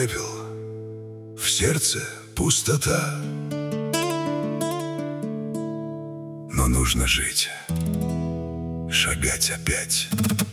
пепел, в сердце пустота. Но нужно жить, шагать опять.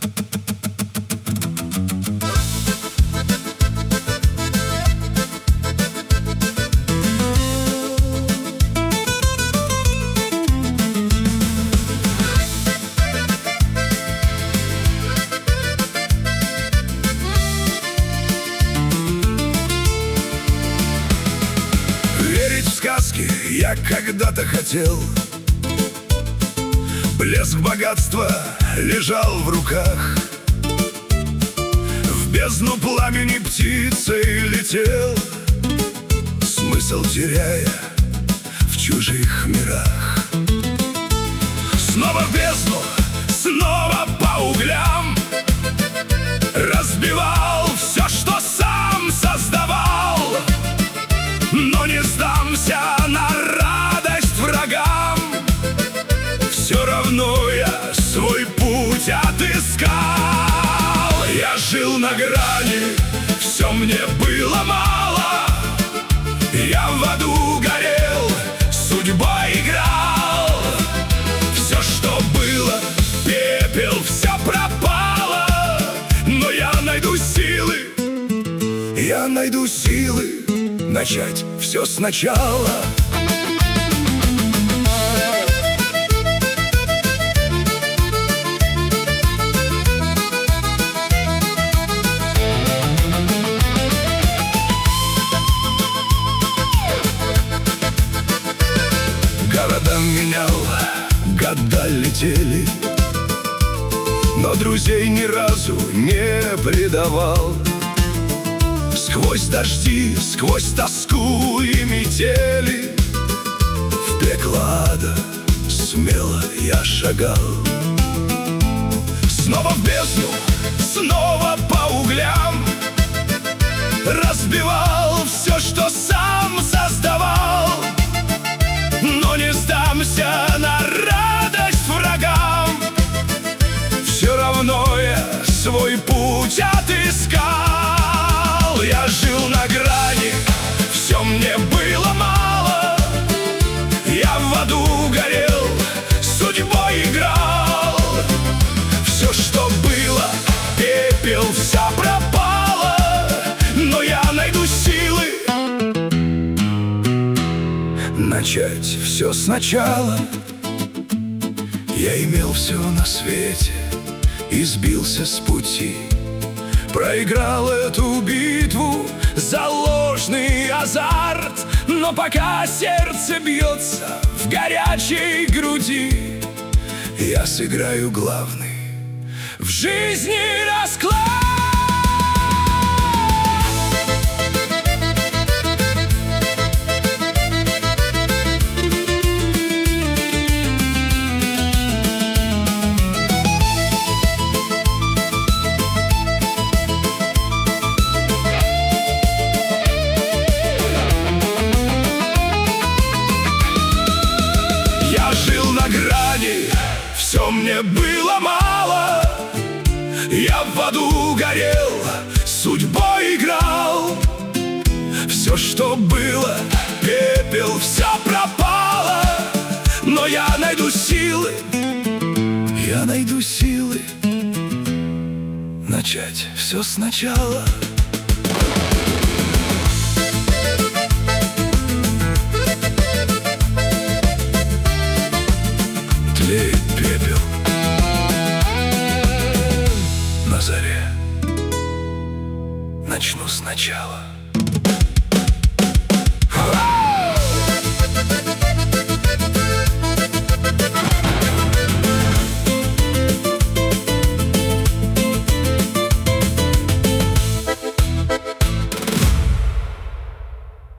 Верить в сказки я когда-то хотел. Блеск богатства лежал в руках. В бездну пламени птицей летел, смысл теряя в чужих мирах. Снова в бездну, снова по углям, разбивал все, что сам создавал. Но не сдамся на радость врагам. Все равно я свой путь отыскал. Я жил на грани, все мне было мало. Я в аду горел, судьба играл. Все, что было, пепел, все пропало. Но я найду силы начать все сначала. Города менял, года летели, но друзей ни разу не предавал. Сквозь дожди, сквозь тоску и метели, в пекло ада смело я шагал. Снова в бездну, снова по углям, разбивал все, что сам создавал. Но не сдамся на радость врагам. Все равно я свой путь отыскал. Я жил на грани, все мне было мало. Я в аду горел, судьбой играл. Все, что было, пепел, вся пропала. Но я найду силы начать все сначала. Я имел все на свете и сбился с пути. Проиграл эту битву за ложный азарт. Но пока сердце бьется в горячей груди, я сыграю главный в жизни расклад. Все мне было мало. Я в аду горел, судьбой играл. Все, что было, пепел, вся пропала. Но я найду силы начать все сначала. Тлеет пепел на заре, начну сначала.